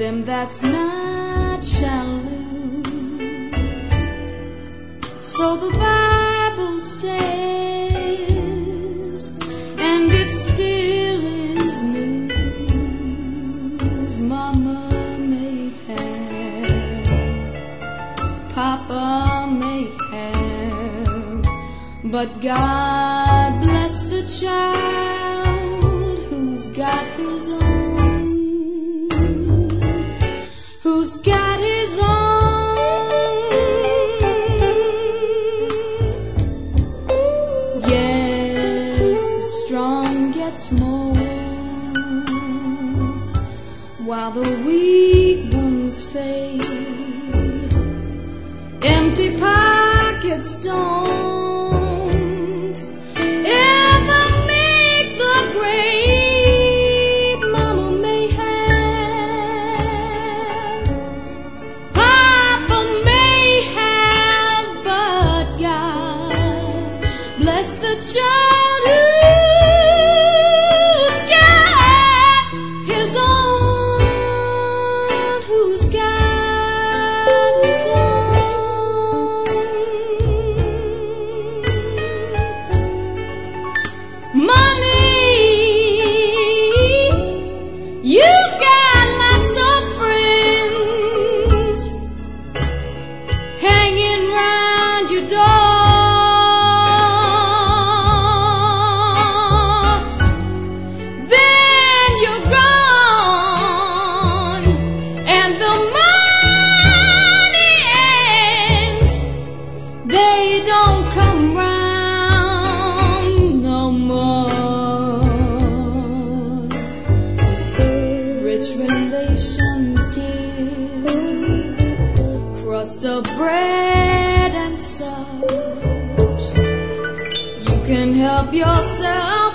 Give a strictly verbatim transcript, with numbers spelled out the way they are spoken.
Them that's not shall lose. So the Bible says, and it still is news. Mama may have, Papa may have, but God bless the child who's got his own. Who's got his own? Yes, the strong gets more, while the weak ones fade. Empty pockets don't ever make the grade. The child who's got his own, who's got his own. Money, you got lots of friends hanging round your door. They don't come round no more. Rich relations give crust of bread and such. You can help yourself